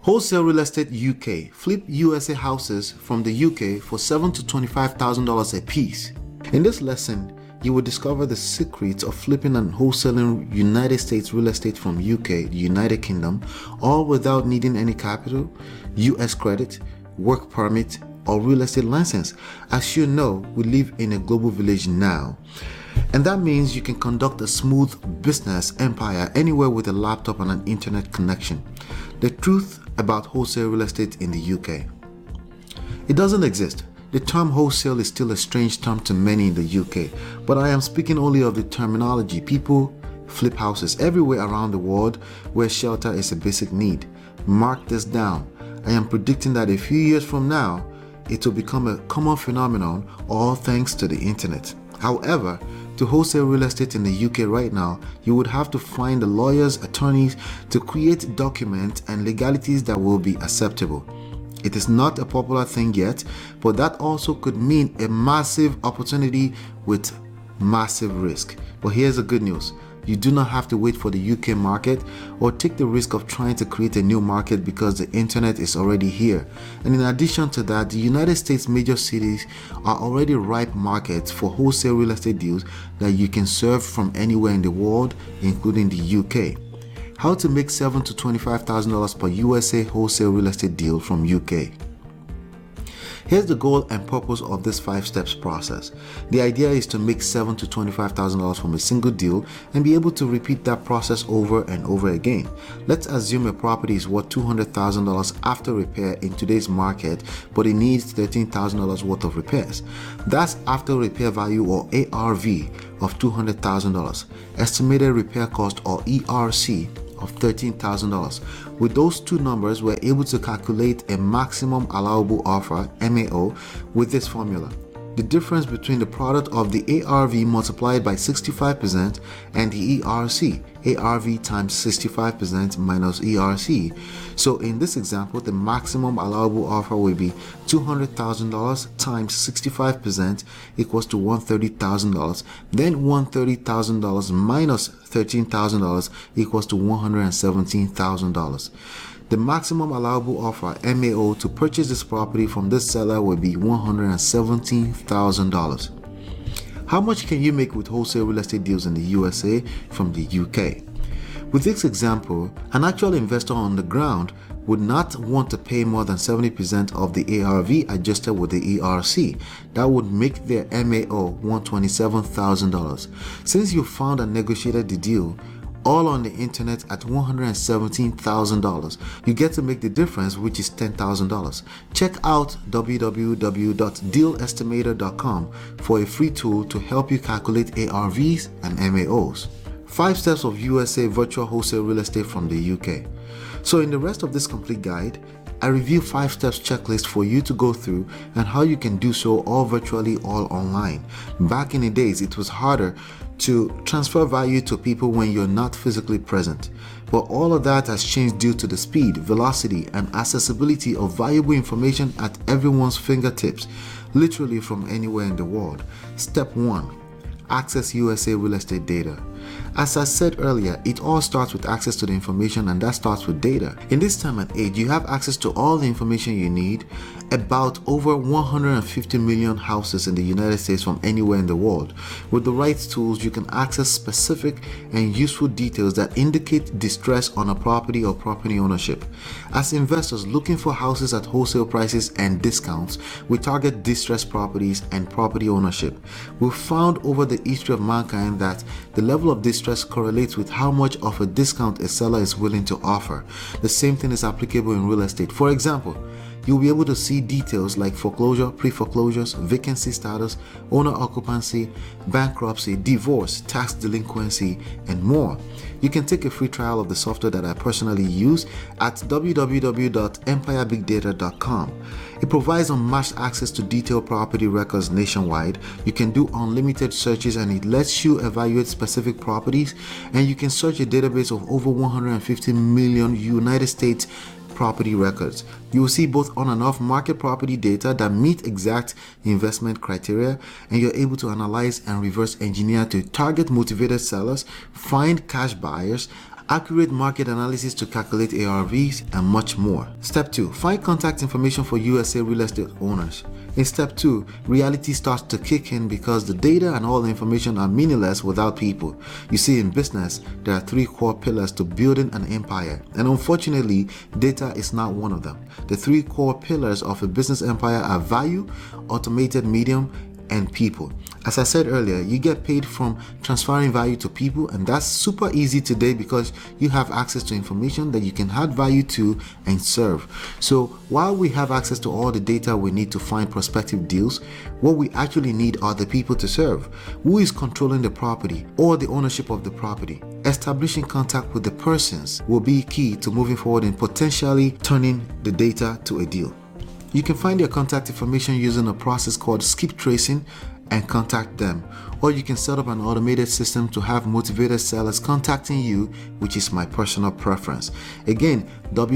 Wholesale Real Estate UK. Flip USA houses from the UK for $7,000 to $25,000 a piece. In this lesson, you will discover the secrets of flipping and wholesaling United States real estate from UK, the United Kingdom, all without needing any capital, US credit, work permit, or real estate license. As you know, we live in a global village now. And that means you can conduct a smooth business empire anywhere with a laptop and an internet connection. The truth about wholesale real estate in the UK. It doesn't exist. The term wholesale is still a strange term to many in the UK, but I am speaking only of the terminology. People flip houses everywhere around the world where shelter is a basic need. Mark this down. I am predicting that a few years from now, it will become a common phenomenon, all thanks to the internet. However, to wholesale real estate in the UK right now, you would have to find the lawyers, attorneys to create documents and legalities that will be acceptable. It is not a popular thing yet, but that also could mean a massive opportunity with massive risk. But here's the good news. You do not have to wait for the UK market or take the risk of trying to create a new market because the internet is already here. And in addition to that, the United States major cities are already ripe markets for wholesale real estate deals that you can serve from anywhere in the world, including the UK. How to make $7,000 to $25,000 per USA wholesale real estate deal from UK. Here's the goal and purpose of this 5 steps process. The idea is to make $7,000 to $25,000 from a single deal and be able to repeat that process over and over again. Let's assume a property is worth $200,000 after repair in today's market, but it needs $13,000 worth of repairs. That's after repair value or ARV of $200,000, estimated repair cost or ERC of $13,000. With those two numbers, we're able to calculate a maximum allowable offer, MAO, with this formula. The difference between the product of the ARV multiplied by 65% and the ERC, ARV times 65% minus ERC. So in this example, the maximum allowable offer will be $200,000 times 65% equals to $130,000. Then $130,000 minus $13,000 equals to $117,000. The maximum allowable offer, MAO, to purchase this property from this seller will be $117,000. How much can you make with wholesale real estate deals in the USA from the UK? With this example, an actual investor on the ground would not want to pay more than 70% of the ARV adjusted with the ERC. That would make their MAO $127,000. Since you found and negotiated the deal, all on the internet at $117,000, you get to make the difference, which is $10,000. Check out www.dealestimator.com for a free tool to help you calculate ARVs and MAOs. 5 steps of USA virtual wholesale real estate from the UK. So in the rest of this complete guide, I review 5 steps checklist for you to go through and how you can do so all virtually, all online. Back in the days, it was harder to transfer value to people when you're not physically present. But all of that has changed due to the speed, velocity, and accessibility of valuable information at everyone's fingertips, literally from anywhere in the world. Step 1. Access USA real estate data. As I said earlier, it all starts with access to the information, and that starts with data. In this time and age, you have access to all the information you need about over 150 million houses in the United States from anywhere in the world. With the right tools, you can access specific and useful details that indicate distress on a property or property ownership. As investors looking for houses at wholesale prices and discounts, we target distressed properties and property ownership. We've found over the history of mankind that the level of distress correlates with how much of a discount a seller is willing to offer. The same thing is applicable in real estate. For example, you'll be able to see details like foreclosure, pre-foreclosures, vacancy status, owner occupancy, bankruptcy, divorce, tax delinquency, and more. You can take a free trial of the software that I personally use at www.empirebigdata.com. It provides unmatched access to detailed property records nationwide. You can do unlimited searches, and it lets you evaluate specific properties, and you can search a database of over 150 million United States property records. You will see both on and off market property data that meet exact investment criteria, and you're able to analyze and reverse engineer to target motivated sellers, find cash buyers, accurate market analysis to calculate ARVs, and much more. Step 2. Find contact information for USA real estate owners. In step 2, reality starts to kick in because the data and all the information are meaningless without people. You see, in business, there are 3 core pillars to building an empire, and unfortunately, data is not one of them. The 3 core pillars of a business empire are value, automated medium, and people. As I said earlier, you get paid from transferring value to people, and that's super easy today because you have access to information that you can add value to and serve. So while we have access to all the data we need to find prospective deals, what we actually need are the people to serve. Who is controlling the property or the ownership of the property? Establishing contact with the persons will be key to moving forward and potentially turning the data to a deal. You can find their contact information using a process called skip tracing and contact them, or you can set up an automated system to have motivated sellers contacting you, which is my personal preference. Again,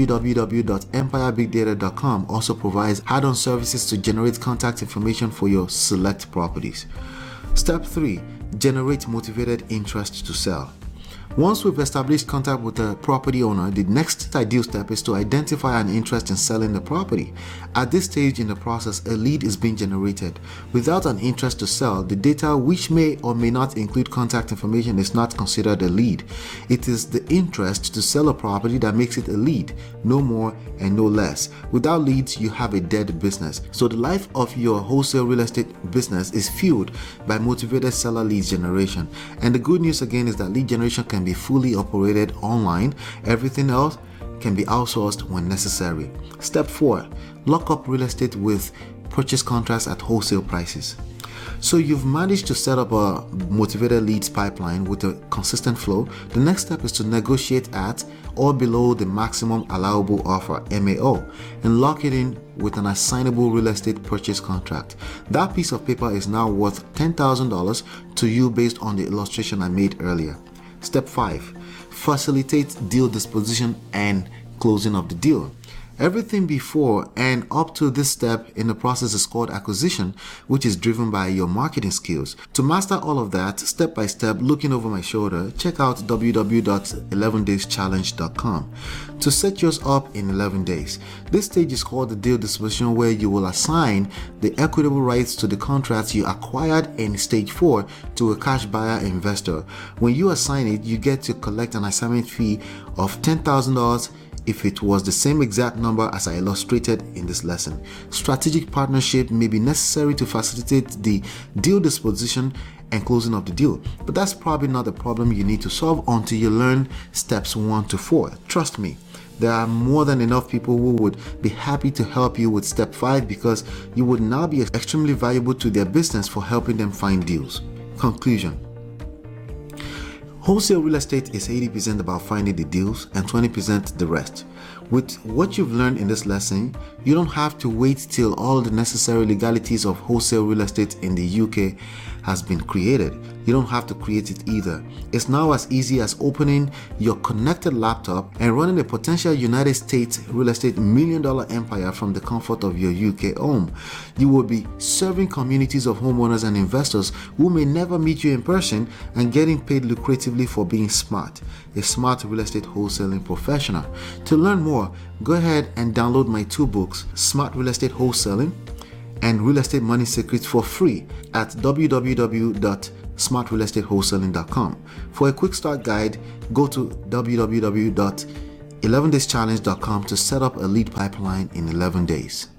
www.empirebigdata.com also provides add-on services to generate contact information for your select properties. Step 3. Generate motivated interest to sell. Once we've established contact with the property owner, the next ideal step is to identify an interest in selling the property. At this stage in the process, a lead is being generated. Without an interest to sell, the data, which may or may not include contact information, is not considered a lead. It is the interest to sell a property that makes it a lead, no more and no less. Without leads, you have a dead business. So the life of your wholesale real estate business is fueled by motivated seller leads generation. And the good news again is that lead generation can be fully operated online. Everything else can be outsourced when necessary. Step 4. Lock up real estate with purchase contracts at wholesale prices. So you've managed to set up a motivated leads pipeline with a consistent flow. The next step is to negotiate at or below the maximum allowable offer, MAO, and lock it in with an assignable real estate purchase contract. That piece of paper is now worth $10,000 to you based on the illustration I made earlier. Step 5. Facilitate deal disposition and closing of the deal. Everything before and up to this step in the process is called acquisition, which is driven by your marketing skills. To master all of that step by step, looking over my shoulder, check out www.11dayschallenge.com to set yours up in 11 days. This stage is called the deal disposition, where you will assign the equitable rights to the contracts you acquired in stage 4 to a cash buyer investor. When you assign it, you get to collect an assignment fee of $10,000 if it was the same exact number as I illustrated in this lesson. Strategic partnership may be necessary to facilitate the deal disposition and closing of the deal, but that's probably not the problem you need to solve until you learn steps 1 to 4. Trust me, there are more than enough people who would be happy to help you with step 5 because you would now be extremely valuable to their business for helping them find deals. Conclusion. Wholesale real estate is 80% about finding the deals and 20% the rest. With what you've learned in this lesson, you don't have to wait till all the necessary legalities of wholesale real estate in the UK has been created. You don't have to create it either. It's now as easy as opening your connected laptop and running a potential United States real estate $1 million empire from the comfort of your UK home. You will be serving communities of homeowners and investors who may never meet you in person and getting paid lucratively for being smart, a smart real estate wholesaling professional. To learn more, go ahead and download my 2 books, Smart Real Estate Wholesaling and Real Estate Money Secrets, for free at www.smartrealestatewholesaling.com. For a quick start guide, go to www.11dayschallenge.com to set up a lead pipeline in 11 days.